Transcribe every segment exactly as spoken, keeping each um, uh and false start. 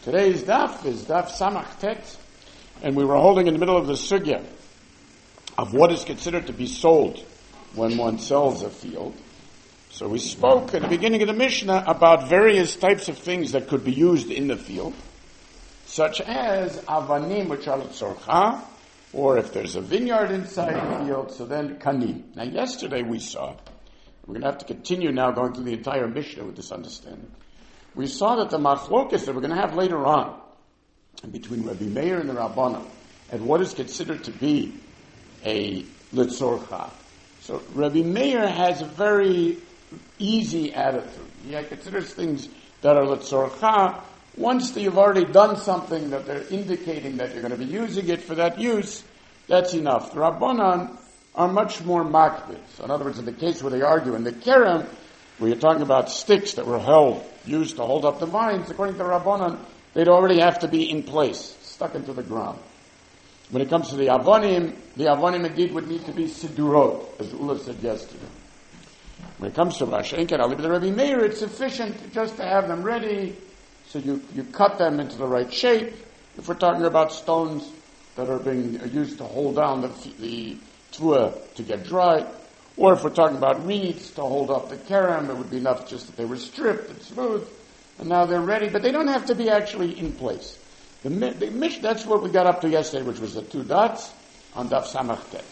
Today's daf is daf Samach Tet, and we were holding in the middle of the sugya of what is considered to be sold when one sells a field. So we spoke at the beginning of the Mishnah about various types of things that could be used in the field, such as avanim, which are l'tzorcha, or if there's a vineyard inside the field, so then kanim. Now yesterday we saw, we're going to have to continue now going through the entire Mishnah with this understanding. We saw that the machlokas that we're going to have later on, between Rabbi Meir and the Rabbanan, and what is considered to be a l'tzorcha. So Rabbi Meir has a very easy attitude. He considers things that are l'tzorcha. Once that you've already done something that they're indicating that you're going to be using it for that use, that's enough. The Rabbanan are much more makbid. So in other words, in the case where they argue in the kerem, where you're talking about sticks that were held, used to hold up the vines, according to the Rabbanan, they'd already have to be in place, stuck into the ground. When it comes to the avonim, the avonim indeed would need to be sidurot, as Ula said yesterday. When it comes to Rashenk and the Rabbi Meir, it's sufficient just to have them ready, so you, you cut them into the right shape. If we're talking about stones that are being used to hold down the, the tvua to get dry, or if we're talking about reeds to hold up the kerem, it would be enough just that they were stripped and smooth, and now they're ready, but they don't have to be actually in place. The, the that's what we got up to yesterday, which was the two dots on Daf Samach Tet.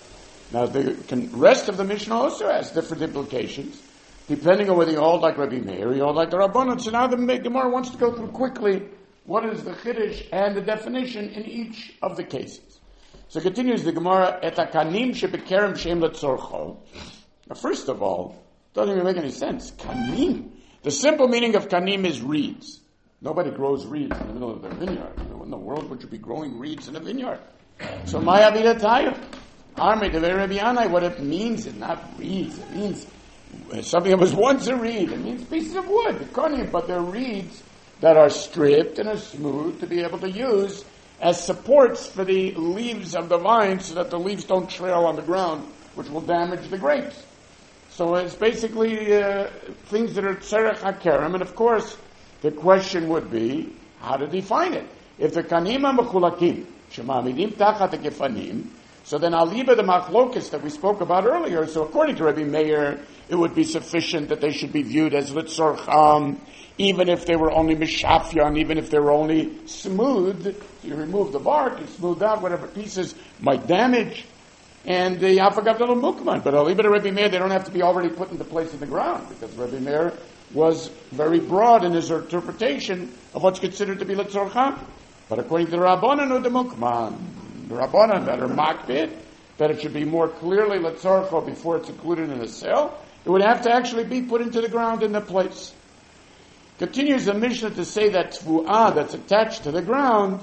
Now the rest of the Mishnah also has different implications, depending on whether you hold like Rabbi Meir or you hold like the Rabbanan. So now the Gemara wants to go through quickly what is the Chiddush and the definition in each of the cases. So continues the Gemara, Et hakanim shebekerem shem letzorcho. Now first of all, doesn't even make any sense. Kanim. The simple meaning of kanim is reeds. Nobody grows reeds in the middle of their vineyard. In the world would you be growing reeds in a vineyard? So Maya Vidataya. Arme de Rabbi Yanai, what it means is not reeds. It means something that was once a reed. It means pieces of wood, the konim, but they're reeds that are stripped and are smooth to be able to use as supports for the leaves of the vine so that the leaves don't trail on the ground, which will damage the grapes. So it's basically uh, things that are tzerech hakerem, and of course the question would be how to define it. If the kanim are mechulakim, shemamidim tachat gefanim, so then aliba the machlokas that we spoke about earlier, so according to Rabbi Meir, it would be sufficient that they should be viewed as litzorcham, even if they were only mishafyan, even if they were only smooth. You remove the bark, you smooth out whatever pieces might damage, and the afagavdalo mukman. But aliba to Rabbi Meir, they don't have to be already put into place in the ground, because Rabbi Meir was very broad in his interpretation of what's considered to be litzorcham. But according to the Rabbanan or the mukman, the Rabbanan that are makbid, that it should be more clearly letzorcho before it's included in the sale, it would have to actually be put into the ground in the place. Continues the Mishnah to say that tvu'ah that's attached to the ground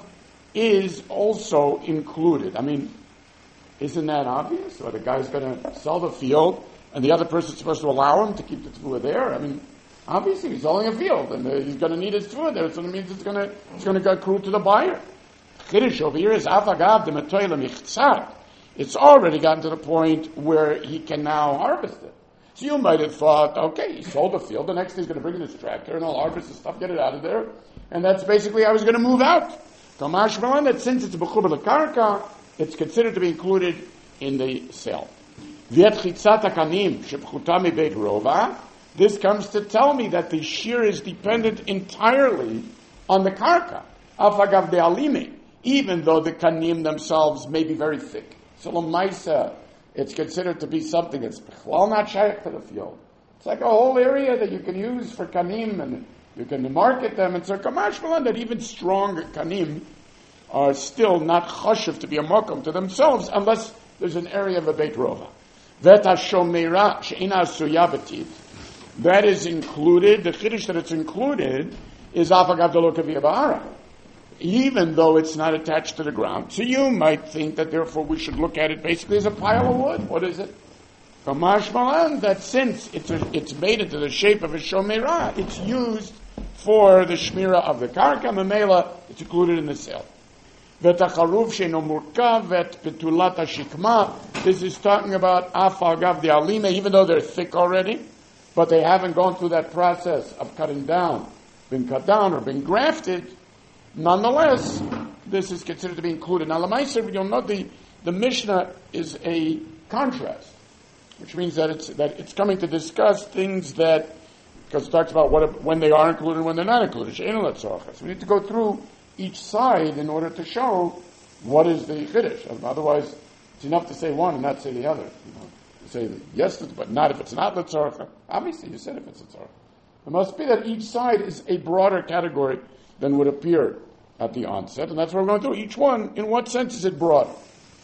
is also included. I mean, isn't that obvious? Or the guy's going to sell the field and the other person's supposed to allow him to keep the tvu'ah there? I mean, obviously he's selling a field and he's going to need his tvu'ah there, so it means it's going to, it's going to go accrue to the buyer. Chiddush over here is afagav de metoyle michtzat. It's already gotten to the point where he can now harvest it. So you might have thought, okay, he sold the field, the next thing he's going to bring in his tractor and I'll harvest the stuff, get it out of there, and that's basically how he's going to move out. Kamash Malan, that since it's b'chubah l'karka, it's considered to be included in the sale. V'et chitzat hakanim shebchuta mibeit rova. This comes to tell me that the shear is dependent entirely on the karka. Afagav de alime. Even though the kanim themselves may be very thick. So l'maisa, it's considered to be something that's well not shaykh to the field. It's like a whole area that you can use for kanim, and you can market them, and so kamash malan, that even strong kanim are still not chashuv to be a makom to themselves, unless there's an area of a beit rova. Vet ha-shomeira she'ina suyabatit. That is included, the chiddush that it's included, is afagav de lo kaviyah ba'ara, even though it's not attached to the ground. So you might think that therefore we should look at it basically as a pile of wood. What is it? Kamash malan, that since it's, a, it's made into the shape of a shomerah, it's used for the shmira of the karka, memela, it's included in the sale. V'tacharuv she'no murkav vet betulat hashikma. This is talking about afagav de alime, even though they're thick already, but they haven't gone through that process of cutting down, been cut down or been grafted. Nonetheless, this is considered to be included. Now, Lamaisa, you'll note the, the Mishnah is a contrast, which means that it's that it's coming to discuss things that, because it talks about what when they are included and when they're not included. So we need to go through each side in order to show what is the chiddush. Otherwise, it's enough to say one and not say the other. You know, to say yes, but not if it's not letzorcha. Obviously, you said if it's letzorcha. It must be that each side is a broader category than would appear at the onset, and that's what we're going to do. Each one, in what sense is it broader?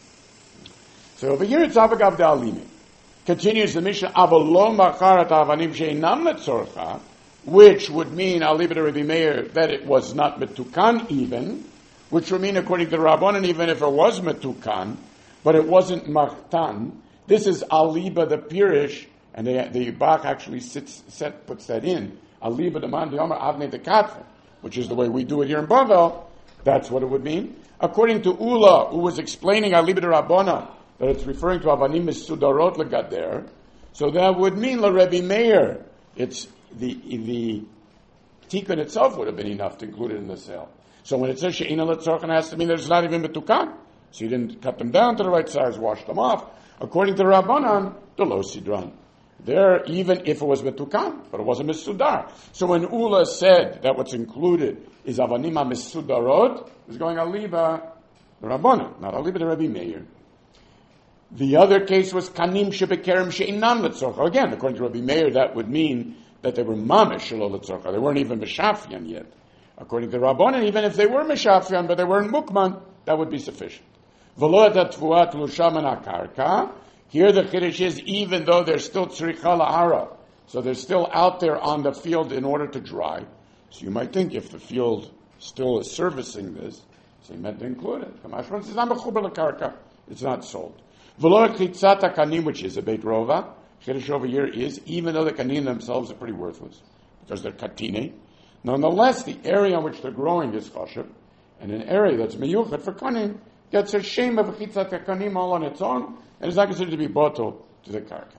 So over here, it's avagav da'alimi. Continues the Mishnah, avalo macharat avanim she'inam letzorcha, which would mean, Alibid Rabbi Meir, that it was not metukan even, which would mean, according to Rabbanan, even if it was metukan, but it wasn't machtan. This is aliba the pirish, and the, the Bach actually sits, set, puts that in. Aliba the man, the Omer, avne the katfa, which is the way we do it here in Bavel. That's what it would mean. According to Ula, who was explaining Aliba the Rabbana, that it's referring to avanim mesudarot legader, so that would mean la Rabbi Meir. It's the the tikkun itself would have been enough to include it in the sale. So when it says she'ina letzorcha, it has to mean there's not even betukan. So you didn't cut them down to the right size, wash them off. According to Rabbanan, the lo sidran. There, even if it was betukan, but it wasn't misudar. So when Ula said that what's included is avanima misudarot, it's going aliba the Rabbanan, not aliba the Rabbi Meir. The other case was kanim shebekerem she'inam letzorcha. Again, according to Rabbi Meir, that would mean that they were mamish shelo letzorcha. They weren't even mishafian yet. According to Rabbanan, even if they were mishafian, but they weren't mukman, that would be sufficient. V'lo et hatfuat lusham an akarka. Here the chiddush is, even though they're still tzricha la'ara, so they're still out there on the field in order to dry. So you might think if the field still is servicing this, so you meant to include it. Kamashron says, I'm a chubar l'karka. It's not sold. V'lo chitzat kanim, which is a beit rova. Chiddush over here is, even though the kanim themselves are pretty worthless, because they're katine, nonetheless, the area on which they're growing is chashuv, and an area that's meyuchat for kanim gets a shame of a chitzat kanim all on its own, and it's not considered to be bottle to the karka.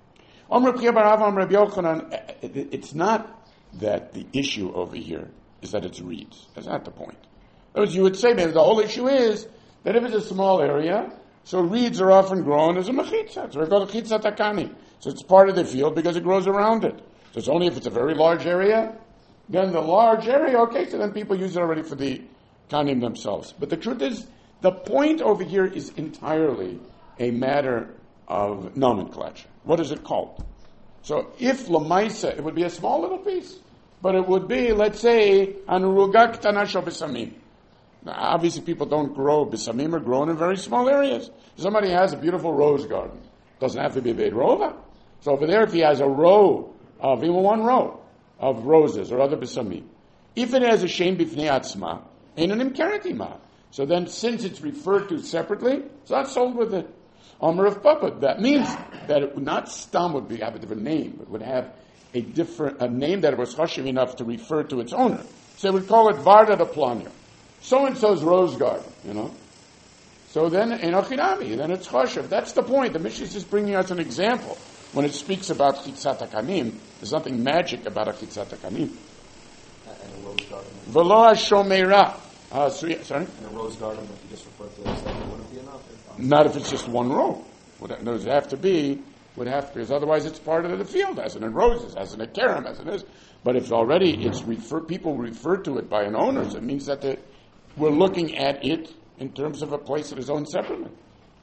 It's not that the issue over here is that it's reeds. That's not the point. In other words, you would say maybe the whole issue is that if it's a small area, so reeds are often grown as a mechitza. So it's called a chitzat akani. So it's part of the field because it grows around it. So it's only if it's a very large area, then the large area, okay, so then people use it already for the kanim themselves. But the truth is, the point over here is entirely a matter of nomenclature. What is it called? So if lamaisa, it would be a small little piece, but it would be, let's say, anuruga ktana shel bisamim. Now, obviously, people don't grow bisamim, are grown in very small areas. Somebody has a beautiful rose garden. Doesn't have to be a beit rova. So over there, if he has a row of even one row of roses or other bisamim, if it has a shem bifnei atzma, ein an imkeratima. So then, since it's referred to separately, it's not sold with it. Omer of Papa. That means that it would not stam would be have a different name, but would have a different a name that was chashiv enough to refer to its owner. So they would call it Varda de Planya. So and so's rose garden, you know. So then enochinami, then it's chashiv. That's the point. The Mishnah is just bringing us an example. When it speaks about chitzat hakanim, there's nothing magic about a chitzat hakanim. And a rose garden. V'lo hashomera. Uh, sorry? In a rose garden, if you just refer to it, that wouldn't be enough. Not if it's just one row. Would it, would have to be, would have to, because otherwise it's part of the field, as in roses, as in a carom, as it is. But if already it's refer, people refer to it by an owner, so it means that the, we're looking at it in terms of a place that is owned separately.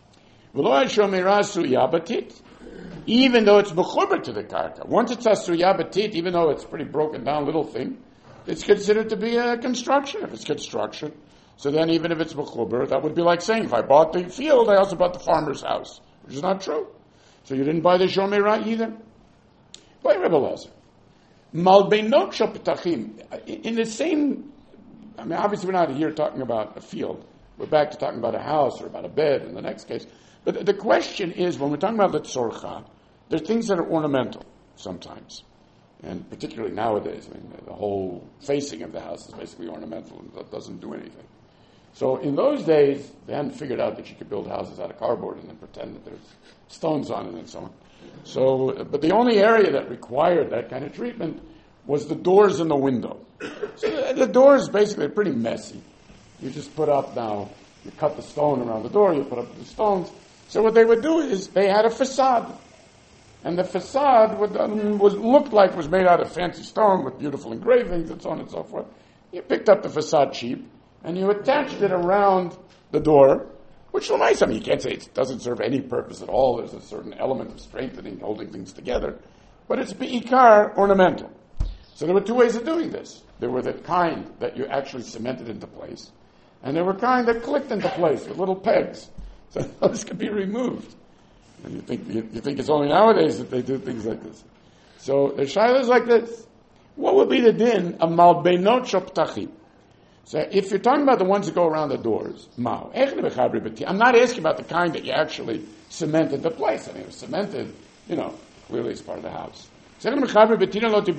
Even though it's mechuber to the karka, once it's a suyabatit, even though it's a pretty broken down little thing, it's considered to be a construction. If it's construction, so then even if it's mechuber, that would be like saying, if I bought the field, I also bought the farmer's house, which is not true. So you didn't buy the shomerah either. By Rebbe Lezer. Malbeinot shel petachim. In the same, I mean, obviously we're not here talking about a field. We're back to talking about a house or about a bed in the next case. But the question is, when we're talking about letzorcha, there are things that are ornamental sometimes. And particularly nowadays, I mean, the whole facing of the house is basically ornamental and that doesn't do anything. So in those days, they hadn't figured out that you could build houses out of cardboard and then pretend that there's stones on it and so on. So, but the only area that required that kind of treatment was the doors and the window. So the, the doors basically are pretty messy. You just put up now, you cut the stone around the door, you put up the stones. So what they would do is they had a facade. And the facade would, um, was, looked like was made out of fancy stone with beautiful engravings and so on and so forth. You picked up the facade cheap, and you attached it around the door, which is nice. I mean, you can't say it doesn't serve any purpose at all. There's a certain element of strengthening, holding things together. But it's be'ikar ornamental. So there were two ways of doing this. There were the kind that you actually cemented into place, and there were kind that clicked into place with little pegs. So those could be removed. And you think you, you think it's only nowadays that they do things like this. So the shaila is like this. What would be the din of malbeinot shoptachim? So if you're talking about the ones that go around the doors, mao. I'm not asking about the kind that you actually cement into place. I mean, it was cemented, you know, clearly it's part of the house. That's part of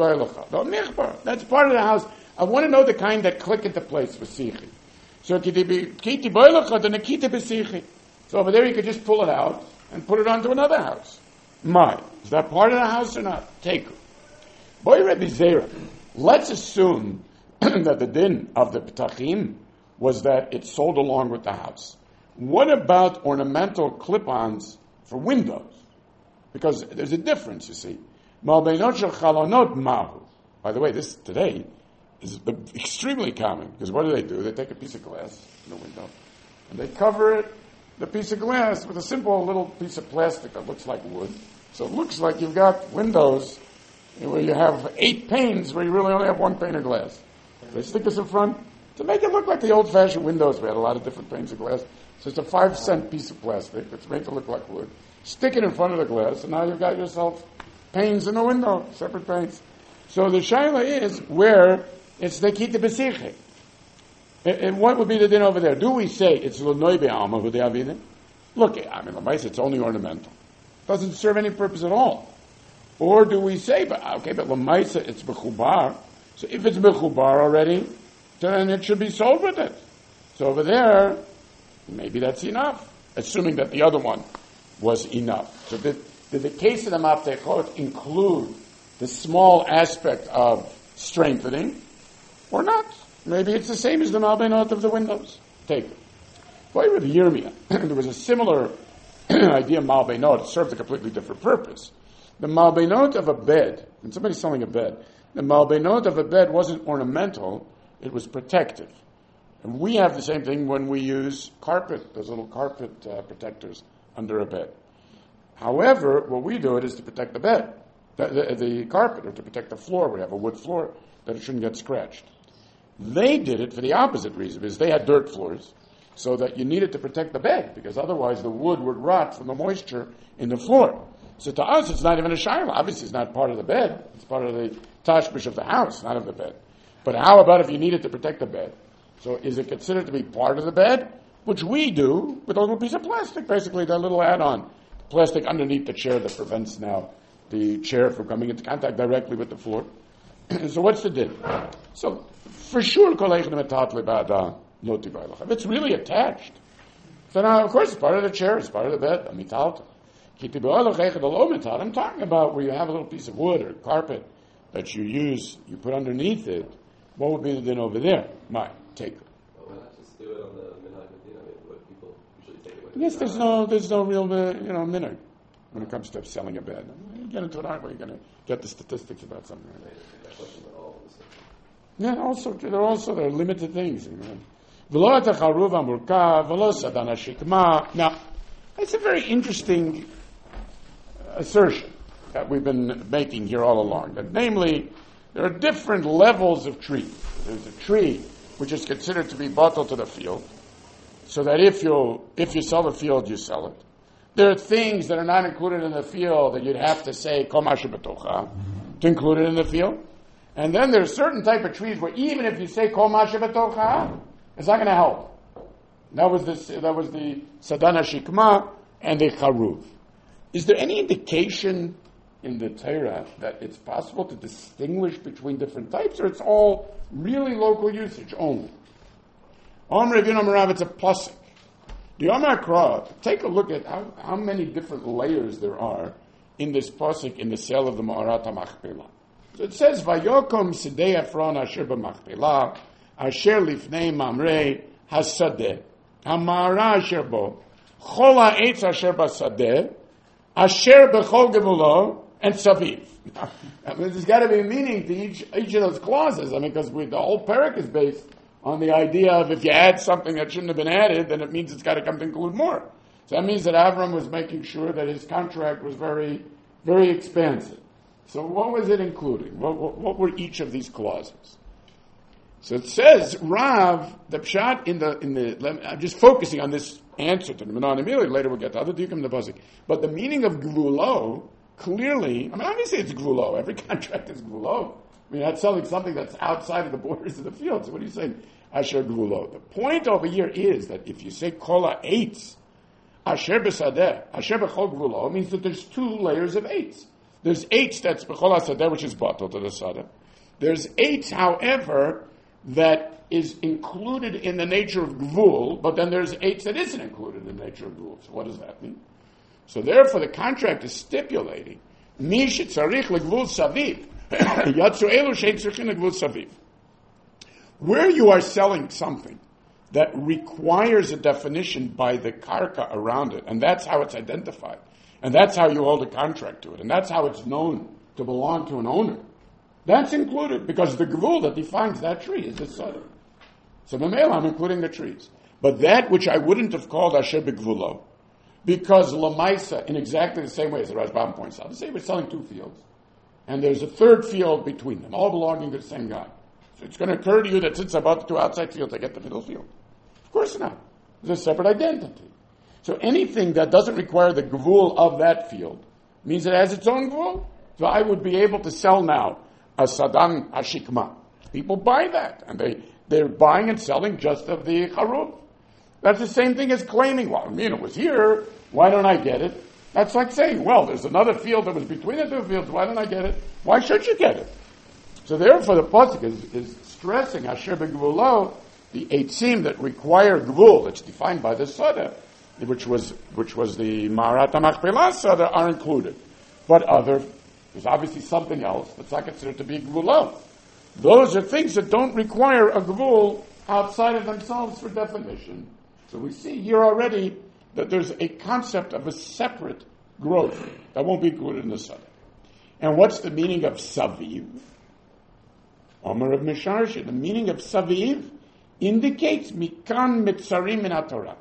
the house. I want to know the kind that click into place with sichi. So So over there you could just pull it out and put it onto another house. My. Is that part of the house or not? Take it. Boy Rebbe Zera. Let's assume that the din of the Petachim was that it sold along with the house. What about ornamental clip-ons for windows? Because there's a difference, you see. By the way, this today is extremely common, because what do they do? They take a piece of glass in the window, and they cover it, the piece of glass, with a simple little piece of plastic that looks like wood. So it looks like you've got windows where you have eight panes where you really only have one pane of glass. They stick this in front to make it look like the old-fashioned windows. We had a lot of different panes of glass. So it's a five-cent piece of plastic that's made to look like wood. Stick it in front of the glass, and now you've got yourself panes in the window, separate panes. So the shaila is where it's the kita besiche. And what would be the din over there? Do we say it's l'noi be'alma v'de'avide? Look, I mean, l'mais, it's only ornamental. Doesn't serve any purpose at all. Or do we say, but okay, but l'mais, it's mechubar. So if it's mechubar already, then it should be sold with it. So over there, maybe that's enough, assuming that the other one was enough. So did, did the case of the Maftechot include the small aspect of strengthening, or not? Maybe it's the same as the Malbeinot of the windows. Take it. Boy, with Yirmiyah, there was a similar idea of Malbeinot. It served a completely different purpose. The Malbeinot of a bed, and somebody's selling a bed, the Malbeinot of a bed wasn't ornamental, it was protective. And we have the same thing when we use carpet, those little carpet uh, protectors under a bed. However, what we do it is to protect the bed, the, the, the carpet, or to protect the floor. We have a wood floor, that it shouldn't get scratched. They did it for the opposite reason, because they had dirt floors, so that you needed to protect the bed, because otherwise the wood would rot from the moisture in the floor. So to us, it's not even a shaila. Obviously, it's not part of the bed. It's part of the tashbish of the house, not of the bed. But how about if you needed to protect the bed? So is it considered to be part of the bed? Which we do with a little piece of plastic, basically, that little add-on. Plastic underneath the chair that prevents now the chair from coming into contact directly with the floor. So what's the din? So, for sure, if it's really attached, so now, of course, it's part of the chair, it's part of the bed. I'm talking about where you have a little piece of wood or carpet that you use, you put underneath it. What would be the din over there? My, take it. Well, why not just do it on the minhag medina? I mean, what people usually take it with. Yes, there's no, there's no real, uh, you know, minhag when it comes to selling a bed. You get into it, aren't we? You're going to get the statistics about something. Right? Yeah, also, there are also there are limited things. You know. Now, it's a very interesting assertion that we've been making here all along. That namely, there are different levels of trees. There's a tree which is considered to be bottle to the field, so that if you if you sell the field, you sell it. There are things that are not included in the field that you'd have to say kol ma shebetocha to include it in the field. And then there's certain type of trees where even if you say kol ma shebetocha, it's not going to help. That was the that was the sadana shikma and the charuv. Is there any indication in the Torah that it's possible to distinguish between different types, or it's all really local usage only? Om Rav Yonah Marav, it's a pasuk. The Yom HaKra, take a look at how, how many different layers there are in this pasuk in the sale of the Ma'arat HaMachpelah. So it says, Vayokom Sidei Efron Asher B'Machpelah, Asher Lifnei Mamrei Hasadeh, Hamara Asher Bo, Chol Ha'etz Asher Basadeh, Asher B'Chol Gemulo, and Saviv. I mean, there's got to be a meaning to each each of those clauses. I mean, because the whole parak is based on the idea of if you add something that shouldn't have been added, then it means it's got to come to include more. So that means that Avram was making sure that his contract was very, very expansive. So what was it including? What, what, what were each of these clauses? So it says, Rav, the pshat in the, in the, I'm just focusing on this answer to the Menon immediately, later we'll get to other dikum the pasuk. But the meaning of gvulo, clearly, I mean, obviously it's gvulo. Every contract is gvulo. I mean, that's selling something that's outside of the borders of the field. So what are you saying? Asher gvulo. The point over here is that if you say kola eitz, asher b'sadeh, asher b'chol gvulo, means that there's two layers of eitz. There's eitz that's b'chol hasadeh, which is batal to the sadeh. There's eitz, however, that is included in the nature of gvul, but then there's eitz that isn't included in the nature of gvul. So what does that mean? So therefore the contract is stipulating, mi shetzarich legvul saviv, yatsu elu shein tzrichin legvul saviv. Where you are selling something that requires a definition by the karka around it, and that's how it's identified, and that's how you hold a contract to it, and that's how it's known to belong to an owner, that's included, because the gvul that defines that tree is the sadeh. So Mamela, I'm including the trees. But that which I wouldn't have called Asher B'Gvulo, because Lamaisa, in exactly the same way as the Rashbam points out, say we're selling two fields, and there's a third field between them, all belonging to the same guy. So it's going to occur to you that since about the two outside fields, I get the middle field. Of course not. There's a separate identity. So anything that doesn't require the gvul of that field means it has its own gvul. So I would be able to sell now a Sadan Ashikma. People buy that, and they, they're buying and selling just of the Charub. That's the same thing as claiming, well, I mean, it was here, why don't I get it? That's like saying, well, there's another field that was between the two fields, why don't I get it? Why should you get it? So therefore the pasuk is, is stressing, Asher B'Gvulo, the eitzim that require gvul, that's defined by the Sadeh, which was, which was the Marat HaMachpelah Sadeh, are included. But other, there's obviously something else that's not considered to be gvulo. Those are things that don't require a gvul outside of themselves for definition. So we see here already that there's a concept of a separate growth that won't be included in the Sadeh. And what's the meaning of Saviv? Omer of Misharsha. The meaning of Saviv indicates Mikan Mitzarim min HaTorah.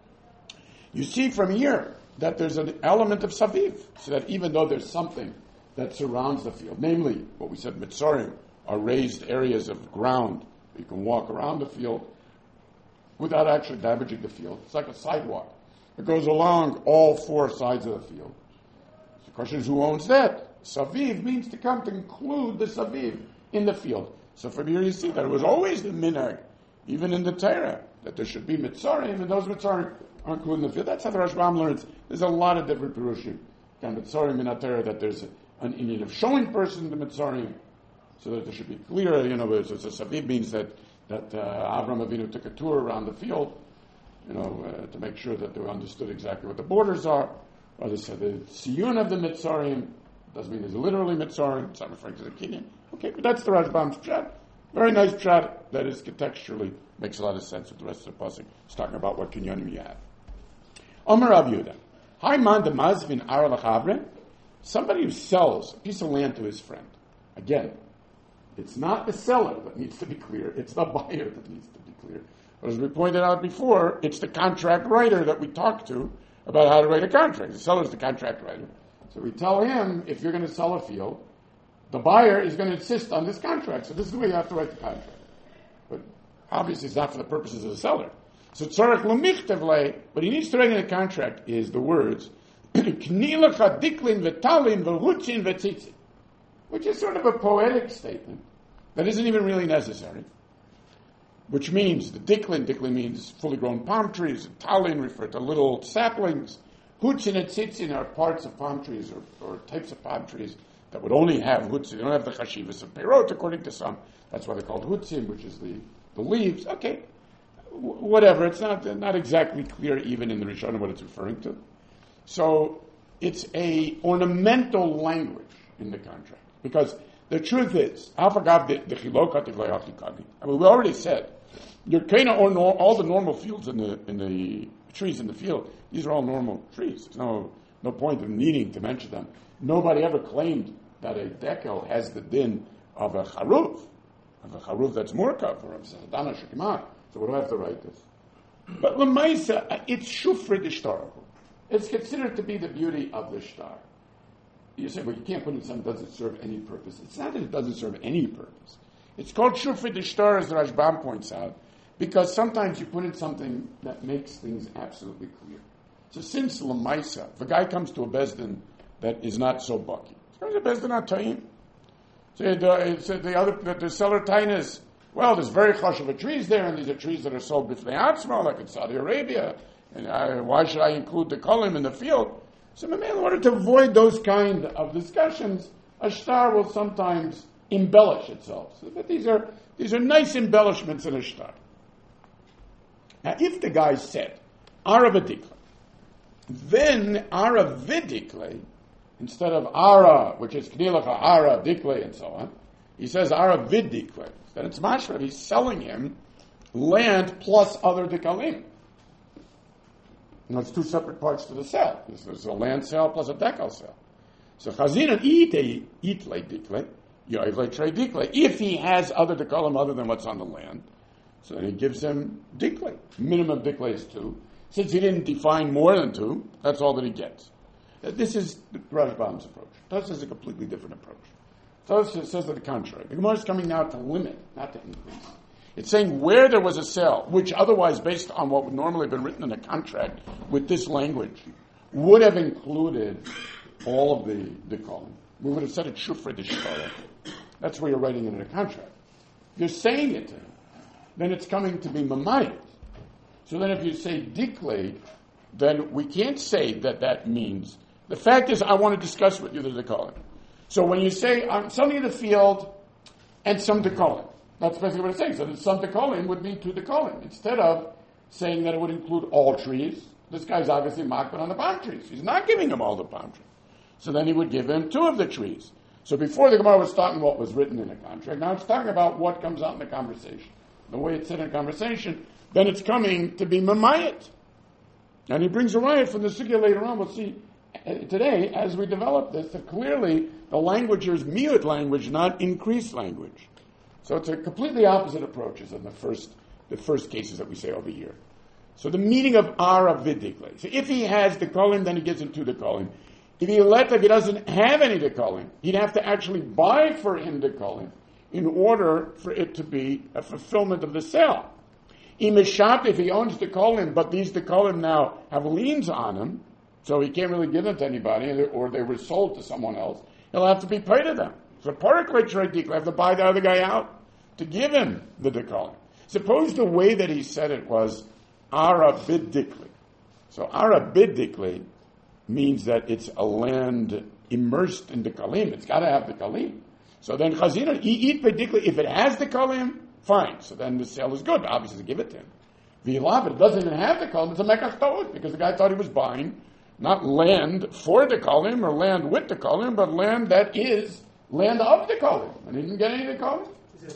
You see from here that there's an element of Saviv, so that even though there's something that surrounds the field, namely what we said, Mitzarim, are raised areas of ground, you can walk around the field without actually damaging the field. It's like a sidewalk. It goes along all four sides of the field. So the question is, who owns that? Saviv means to come to include the Saviv in the field. So from here you see that it was always the minhag, even in the Torah, that there should be Mitzarim, and those Mitzarim are included in the field. That's how the Rashbam learns. There's a lot of different Perushim. Kind of Mitzarim in Torah, that there's an Indian of showing person the Mitzarim, so that there should be clear, you know, so Saviv means that that uh, Avram Avinu took a tour around the field, you know, uh, to make sure that they understood exactly what the borders are. Or they said the siyun of the Mitzarim doesn't mean there's literally Mitzarim. It's not referring to the Kenyan. Okay, but that's the Rashbam's pshat. Very nice pshat that is contextually makes a lot of sense with the rest of the pasuk. It's talking about what kinyanim you have. Omer Rav Yehuda, Hai man de mazvin ara lachavre. Somebody who sells a piece of land to his friend. Again, it's not the seller that needs to be clear. It's the buyer that needs to be clear. But as we pointed out before, it's the contract writer that we talked to about how to write a contract. The seller is the contract writer. So we tell him, if you're going to sell a field, the buyer is going to insist on this contract. So this is the way you have to write the contract. But obviously it's not for the purposes of the seller. So tzarech l'michtav lei, what he needs to write in the contract is the words, Kni lecha diklin v'talin v'hutzin v'tzitzin, which is sort of a poetic statement that isn't even really necessary. Which means, the diklin, diklin means fully grown palm trees, and talin refer to little saplings. Hutzin and tzitzin are parts of palm trees, or, or types of palm trees that would only have hutzin. They don't have the chashivas of perot, according to some. That's why they're called hutzin, which is the, the leaves. Okay, w- whatever. It's not not exactly clear even in the Rishonim what it's referring to. So it's a ornamental language in the contract, because The truth is, I forgot the the chilokati v'yachikani. I mean, we already said, your kana or nor, all the normal fields in the in the trees in the field. These are all normal trees. There's no no point in needing to mention them. Nobody ever claimed that a dekel has the din of a charuv, of a charuv that's murkav or of sadana shekimah. So we don't have to write this. But lemaisa, it's shufri de shtar. It's considered to be the beauty of the shtar. You say, well, you can't put in something that doesn't serve any purpose. It's not that it doesn't serve any purpose. It's called shufri de shtar, as Rashbam points out, because sometimes you put in something that makes things absolutely clear. So since lemaisa, if a guy comes to a bezdin that is not so bucky, he comes to a bezdin not tayyim. So the, the other, the, the seller tainas, well, there's very chashuva trees there, and these are trees that are sold b'fnei atzma, like in Saudi Arabia. And I, why should I include the kolim in the field? So, in order to avoid those kind of discussions, a shtar will sometimes embellish itself. So that these are these are nice embellishments in a shtar. Now, if the guy said ara v'dikle, then ara v'dikle, instead of ara, which is knilacha ara dikle and so on, he says ara v'dikle. Then it's mashra. He's selling him land plus other dikalim. And it's two separate parts to the sale. There's a land sale plus a decal sale. So chazina ite itle dikle, yoivle tre dikle. If he has other dekalim other than what's on the land, so then he gives him dikle. Minimum dikle is two. Since he didn't define more than two, that's all that he gets. This is Rashbam's approach. This is a completely different approach. So it says to the contrary. The Gemara is coming now to limit, not to increase. It's saying where there was a sale, which otherwise, based on what would normally have been written in a contract with this language, would have included all of the the column. We would have said it shufre de shkara. That's where you're writing it in a contract. If you're saying it to him, then it's coming to be mamayit. So then if you say dikle, then we can't say that that means. The fact is, I want to discuss with you the dekolim. So when you say, I'm something in the field and some dekolim, that's basically what it's saying. So that some dekolim would mean two dekolim. Instead of saying that it would include all trees, this guy's obviously makbid on the palm trees. He's not giving him all the palm trees. So then he would give him two of the trees. So before the Gemara was talking what was written in a contract, now it's talking about what comes out in the conversation. The way it's said in a conversation, then it's coming to be mamayit. And he brings a riot from the sugya later on. We'll see uh, today, as we develop this, that clearly the language here is miut language, not increased language. So it's a completely opposite approaches in the first the first cases that we say over here. So the meaning of ara vidikle. So if he has the kolim, then he gives him two the kolim. If he let, if he doesn't have any the kolim, he'd have to actually buy for him the kolim in order for it to be a fulfillment of the sale. Imeshap, if he owns the kolim, but these the kolim now have liens on him, so he can't really give them to anybody, or they were sold to someone else, he'll have to be paid to them. So parakle trade dikle, have to buy the other guy out to give him the dekolim. Suppose the way that he said it was ara bidikli. So ara bidikli means that it's a land immersed in the kalim. It's got to have the kalim. So then chazina, eat bidikli. If it has the kalim, fine. So then the sale is good. Obviously, give it to him. V'yilav, it doesn't even have the kalim. It's a mekach to'ud, because the guy thought he was buying not land for the kalim or land with the kalim, but land that is land of the kalim. And he didn't get any of the kalim.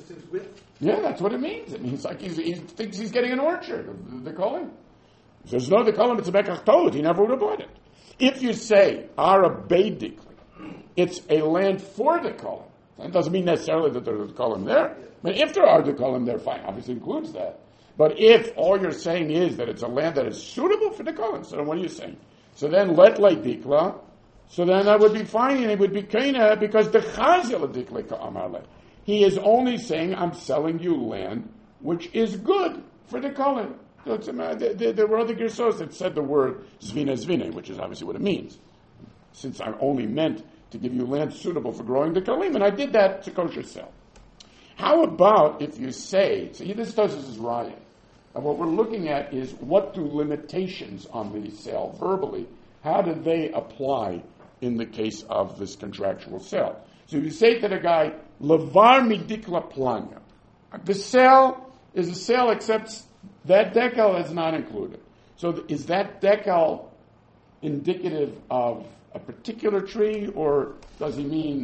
Yeah, that's what it means. It means like he's, he thinks he's getting an orchard of the kolim. He says, no, the kolim, it's a mekach to'ud. He never would have bought it. If you say, ara beidikli, it's a land for the kolim. That doesn't mean necessarily that there's a kolim there. But if there are the kolim there, fine. Obviously includes that. But if all you're saying is that it's a land that is suitable for the kolim, so then what are you saying? So then let le dikla, so then that would be fine, and it would be kaina, because the chazil dikla ka'amar le. He is only saying, I'm selling you land which is good for the kolim. So it's, uh, there, there were other girsos that said the word zvina zvine, which is obviously what it means. Since I only meant to give you land suitable for growing the kolim, and I did that to kosher sell. How about if you say, so this does this is riot, and what we're looking at is what do limitations on the sale verbally, how do they apply in the case of this contractual sale? So if you say to the guy, levar midikla planya, the sale is a sale except that decal is not included. So is that decal indicative of a particular tree, or does he mean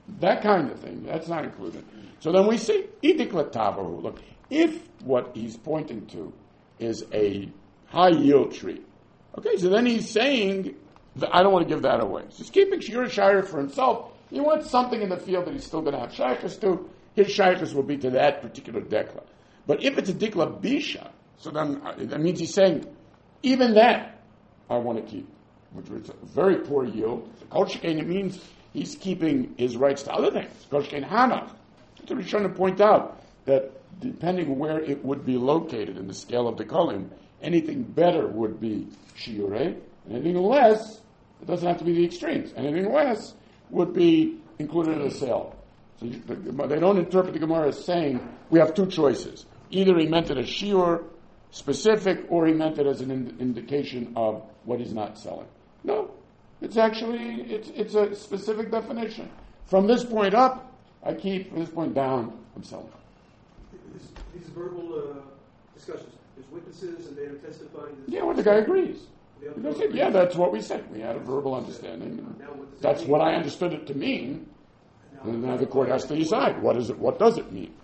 that kind of thing, that's not included. So then we see, idikla tavahu. Look, if what he's pointing to is a high yield tree, okay, so then he's saying, that I don't want to give that away. So he's keeping shiur shire for himself. He wants something in the field that he's still going to have shaykhs to. His shaykhs will be to that particular dekla. But if it's a dikla bisha, so then uh, that means he's saying, even that I want to keep, which was a very poor yield. Kol shekain, it means he's keeping his rights to other things. Kol shekain hanach. So we're trying to point out that depending where it would be located in the scale of the kolim, anything better would be shiurei, anything less, it doesn't have to be the extremes. Anything less would be included in the sale. So you, the, they don't interpret the Gemara as saying we have two choices. Either he meant it as shiur specific, or he meant it as an ind- indication of what he's not selling. No, it's actually it's it's a specific definition. From this point up, I keep. From this point down, I'm selling. These, these verbal uh, discussions. There's witnesses, and they are testifying. Yeah, well, the guy agrees. Because, yeah, that's what we said. We had a verbal understanding. That's what I understood it to mean. And now the court has to decide what is it. What does it mean?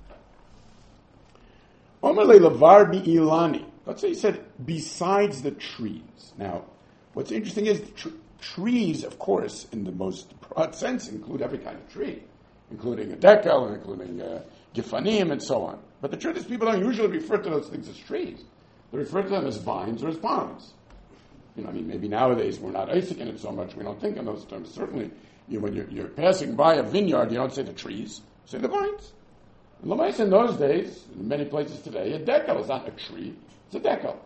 Let's say he said besides the trees. Now, what's interesting is tr- trees, of course, in the most broad sense, include every kind of tree, including a dekel and including uh, gifanim and so on. But the truth is, people don't usually refer to those things as trees. They refer to them as vines or as palms. You know, I mean, maybe nowadays we're not Isaac in it so much, we don't think in those terms. Certainly, you, when you're, you're passing by a vineyard, you don't say the trees, you say the vines. And Lamais in those days, in many places today, a dekel is not a tree, it's a dekel.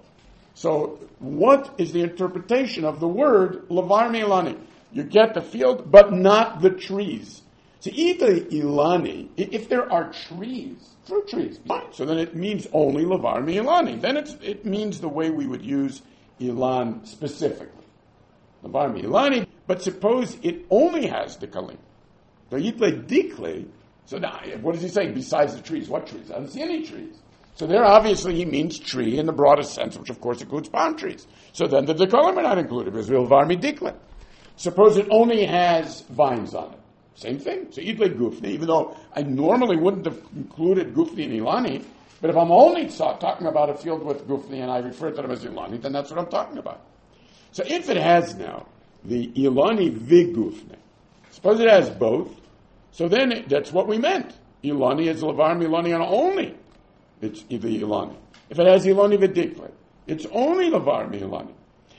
So, what is the interpretation of the word lavar milani? You get the field, but not the trees. So either ilani, if there are trees, fruit trees, fine. So then it means only lavar milani. Then it's, it means the way we would use ilan specifically. Lavar milani. But suppose it only has the kalim. So yitle dikle. So now, what does he say? Besides the trees, what trees? I don't see any trees. So there, obviously, he means tree in the broadest sense, which of course includes palm trees. So then the dekalim are not included because we'll varmi dikle. Suppose it only has vines on it. Same thing. So yitle gufni, even though I normally wouldn't have included gufni and ilani, but if I'm only talking about a field with gufni and I refer to them as ilani, then that's what I'm talking about. So if it has now the ilani vigufni, suppose it has both, so then it, that's what we meant. Ilani is lavar milani and only it's the ilani. If it has ilani v'dikle, it's only lavar milani.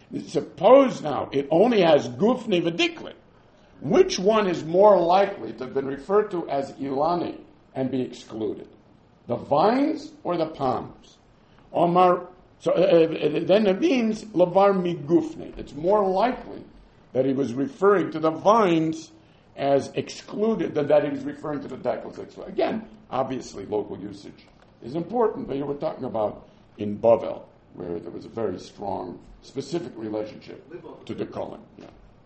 Suppose now it only has gufni v'dikle. Which one is more likely to have been referred to as ilani and be excluded? The vines or the palms? Omar. So uh, then it means lavar migufni. It's more likely that he was referring to the vines as excluded than that he was referring to the decals. Again, obviously local usage is important, but here we're talking about in Bavel, where there was a very strong, specific relationship to the Kohen. Yeah.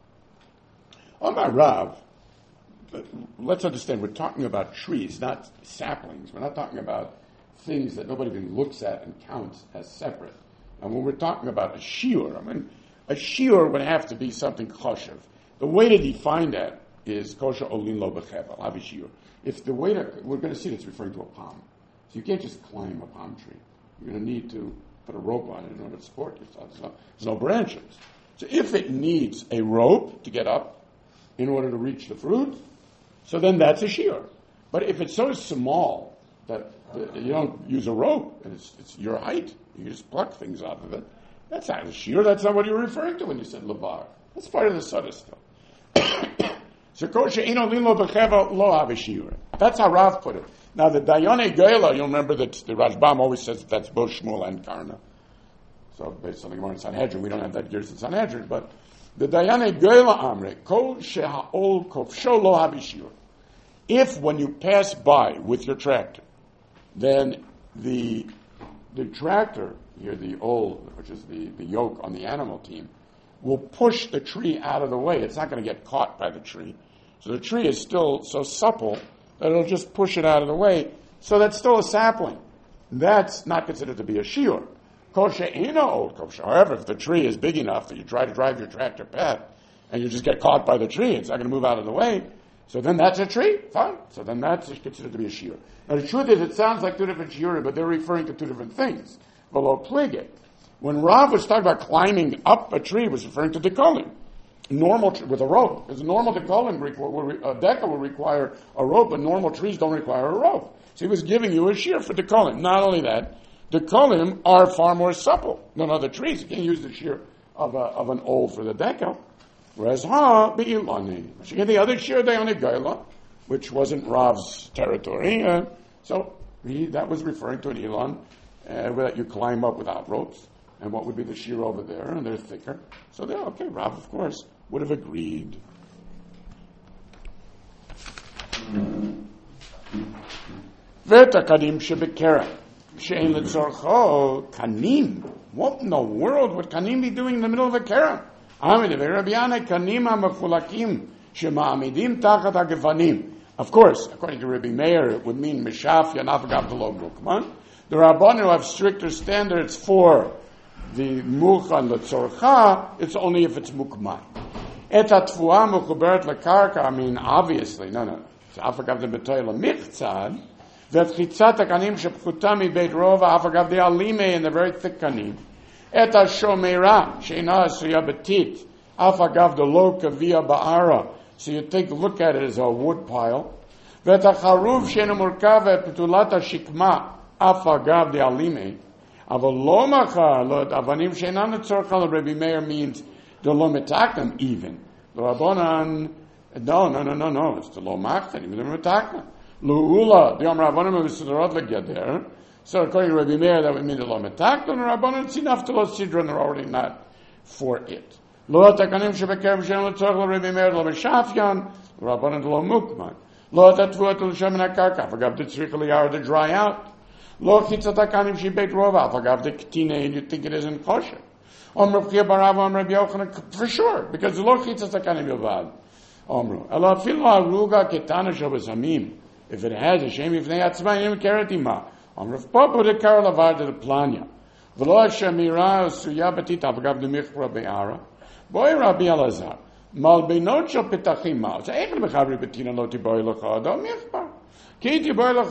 Omar Rav, let's understand, we're talking about trees, not saplings. We're not talking about things that nobody even looks at and counts as separate. And when we're talking about a shiur, I mean, a shiur would have to be something choshev. The way to define that is kosher olin lo bechevel, avishiur. If the way to, we're going to see it's referring to a palm. So you can't just climb a palm tree. You're going to need to put a rope on it in order to support yourself. There's no, there's no branches. So if it needs a rope to get up in order to reach the fruit, so then that's a shiur. But if it's so small that uh, you don't use a rope and it's, it's your height, you just pluck things out of it, that's not a shiur. That's not what you were referring to when you said lavar. That's part of the Sutta still. So kosher eno lilo bechevel lo have a shiur. That's how Rav put it. Now the Dayane Goyla, you'll remember that the Rashbam always says that that's both Shmuel and Karna. So based on the Gemara in Sanhedrin, we don't have that gears in Sanhedrin, but the Dayane Goyla Amre kol shehaol kofsho lo have a shiur. If when you pass by with your tractor, then the the tractor here, the old, which is the, the yoke on the animal team, will push the tree out of the way. It's not going to get caught by the tree. So the tree is still so supple that it'll just push it out of the way. So that's still a sapling. That's not considered to be a shiur. However, if the tree is big enough that you try to drive your tractor past and you just get caught by the tree, it's not going to move out of the way. So then that's a tree, fine. So then that's considered to be a shiur. Now the truth is, it sounds like two different shiurim, but they're referring to two different things. V'lo plige. When Rav was talking about climbing up a tree, it was referring to dekolim. Normal, tr- with a rope. Because normal dekolim, requ- a deca will require a rope, but normal trees don't require a rope. So he was giving you a shear for dekolim. Not only that, dekolim are far more supple than other trees. You can't use the shear of, a, of an old for the deca. Whereas, ha, be'ilani. You get the other shear, they only gaila, which wasn't Rav's territory. Uh, so he, that was referring to an ilan uh, that you climb up without ropes. And what would be the shear over there? And they're thicker. So they're okay. Rav, of course, would have agreed. Veta kanim shebekera. She'en letzorcho kanim. What in the world would kanim be doing in the middle of a kera? Of course, according to Rabbi Meir, it would mean Mishaf Yanafagav the Logo. Come on. The Rabbanu have stricter standards for the Muchan Letzorcha, it's only if it's Mukmai. Et atfuah mukuberet lekarka, I mean, obviously, no, no. Afagav the Betoy Lemichtzad, Vetchitzat HaKanim Shepchuta Mi Beit Rova, Afagav the Alime, and the very thick Kanim. Et HaShomera, Sheina Asuya Betit, Afagav the Lo Kavia Ba'ara. So you take a look at it as a wood pile. Vet HaCharuv Sheina Murkav Et Petulata Shikma, Afagav the Alime. Avalomacha, Lord Avanim Sheina Netzorcha, Rabbi Meir means the Lo Metakim even. The Rabbanan, no, no, no, no, no, it's the Lo Machtan, even the Metakim. Lu'ula, the Yom Rabbanim was the Rod Legeder. So according to Rabbi Meir, that would mean the Lo Metakim, and the Rabbanan, it's enough to Lo Sidron, they're already not for it. Lo Takanim Shebeker V'Shem Letzorcha, Rabbi Meir, Lo Meshafyan, Rabbanan, Lo Mukman. Lo Tatfuat L'Shem Nakarka, Forgav the Tzrich Liyar to dry out. Lo Chitzat HaKanim Shebeit Rova, Forgav the Ketine, and you think it isn't kosher. Omru Chia Barav, Om Rabbi Yochanan, for sure, because Lo Chitzat HaKanim Yovad. Omru. Ela Filo Aruga Ketana Shabazamim. If it has a shame, if they had Tzmayim Keratima. Omru Popo de Karalavar de Planya. V'lo Shemira Suya Batita, Forgav the Michra Be'ara. Boy Rabbi Elazar. Mal Beinot Shal Petachim Mal. So Eichel Bechavri Betina Lo Tiboy Locha, Do Michbar. Is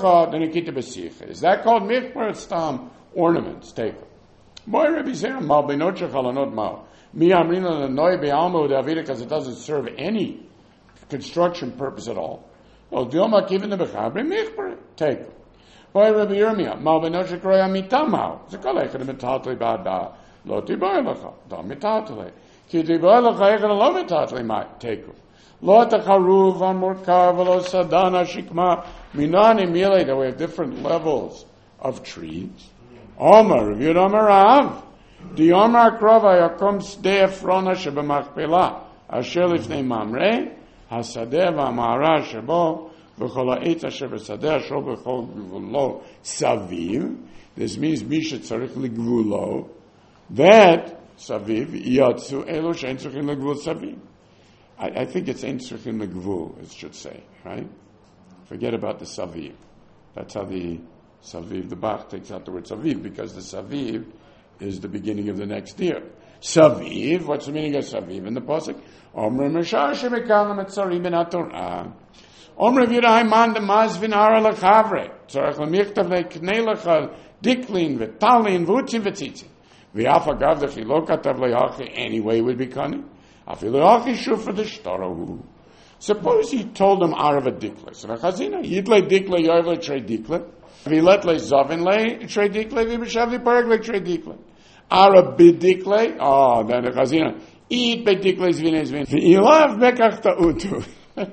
that called mikbar? It's tam ornaments. Take it. Boy, Rabbi Zera mal beinotcha chalanot mal. Mi amrina lenoi be'almo davida because it doesn't serve any construction purpose at all. Well, dioma kivin the bechabri mikbar. Take it. Boy, Rabbi Yirmiyah mal beinotcha kroya mitamal. Zekolech the mitatli ba'da lo tiboy lecha da mitatli. Ki tiboy lecha echan lo mitatli ma. Take it. Lo tacharuv amurkav lo sadana shikma. Minani Mile, that we have different levels of trees. Omar, reviewed Omar Rav. The Omar Krova Yakom Sdei Efrona Shebemachpelah. Asher Lifnei Mamre. Hasadeh V'amara Shebo. V'chol ha'etz asher b'sadeh asher b'chol gvulo saviv. This means Misha tzarich ligvulo. That saviv yatsu elo she'en tzarichin ligvul saviv. I think it's ein tzarichin ligvul, it should say, right? Forget about the saviv. That's how the saviv, the Bach takes out the word saviv, because the saviv is the beginning of the next year. Saviv, what's the meaning of saviv in the pasuk? Omre meshar shemekalam etzarim ben haTorah. Omre v'yirahai man demaz v'nara lechavre. Tzarech lemichtav leknei lecha diklin v'talin v'utzim v'tzitzim. V'af agav d'chilo katav le'achi anyway would be cunning. Afilu achi shuv for the shtarohu. Suppose he told him Arav a dikle. So the chazina, yidle dikle, yoyvle tre dikle. Viletle zavin le tre dikle, vibishavli paragle tre dikle. Arav bidikle, oh, then the chazina, eat be dikle zvine zvine. Ilav bekach ta'utu.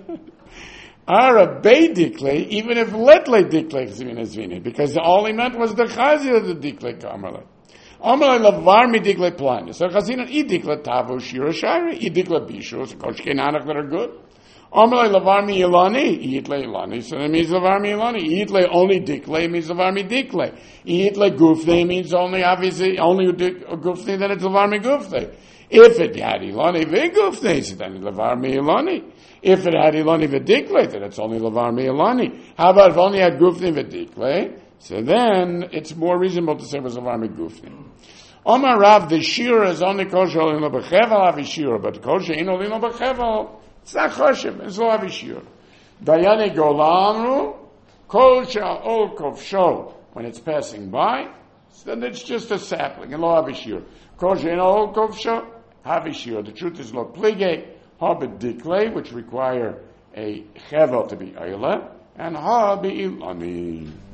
Arav be dikle, even if letle dikle zvine zvine, because all he meant was the chazina of the dikle kamerle. Amalei lavar mi dikle plan. So chazina, e dikle tavu shira shari, e dikle bishu, so koshke nanach that are good. Amalei lavar mi ilani, yitle ilani, so that means lavar mi ilani. Yitle only dikle means lavar mi dikle. Yitle gufne means only obviously only gufne, then it's lavar mi gufne. If it had ilani ve gufne, so then it's lavar mi ilani. If it had ilani ve dikle, then it's only lavar mi ilani. How about if only had gufne ve dikle? So then it's more reasonable to say it was lavar mi gufne. Omar Rav, the shira is only kosher in the bechevel avi shira, but kosher in the bechevel. It's not choshev, it's lo avishir. Dayane Golamru, Kol Shal Ol Kovsho, when it's passing by, so then it's just a sapling, and lo Havishir. Kol Shal Ol Kovsho, Havishir. The truth is lo Plige, Habit Dikle, which require a Chevel to be Eile, and Ha Be'ilami.